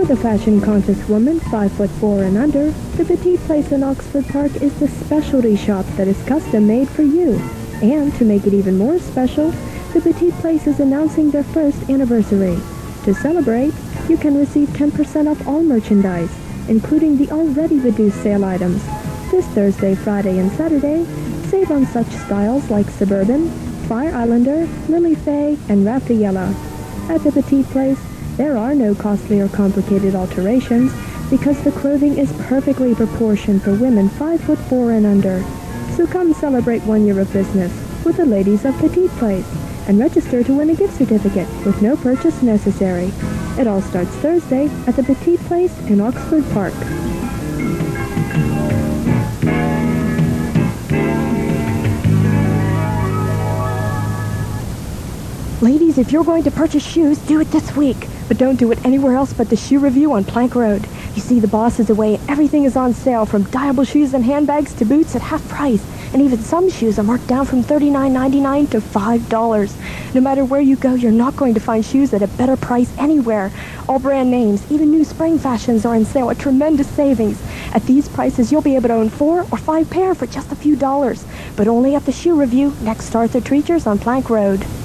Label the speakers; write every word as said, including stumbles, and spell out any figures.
Speaker 1: For the fashion-conscious woman five foot four and under, the Petite Place in Oxford Park is the specialty shop that is custom-made for you. And to make it even more special, the Petite Place is announcing their first anniversary. To celebrate, you can receive ten percent off all merchandise, including the already reduced sale items. This Thursday, Friday, and Saturday, save on such styles like Suburban, Fire Islander, Lily Faye, and Rafaela. At the Petite Place, there are no costly or complicated alterations because the clothing is perfectly proportioned for women five foot four and under. So come celebrate one year of business with the ladies of Petite Place and register to win a gift certificate with no purchase necessary. It all starts Thursday at the Petite Place in Oxford Park. Ladies, if you're going to purchase shoes, do it this week. But don't do it anywhere else but the Shoe Review on Plank Road. You see, the boss is away and everything is on sale, from dyeable shoes and handbags to boots at half price. And even some shoes are marked down from thirty-nine ninety-nine to five dollars. No matter where you go, you're not going to find shoes at a better price anywhere. All brand names, even new spring fashions are on sale at tremendous savings. At these prices, you'll be able to own four or five pair for just a few dollars. But only at the Shoe Review, next to Arthur Treacher's on Plank Road.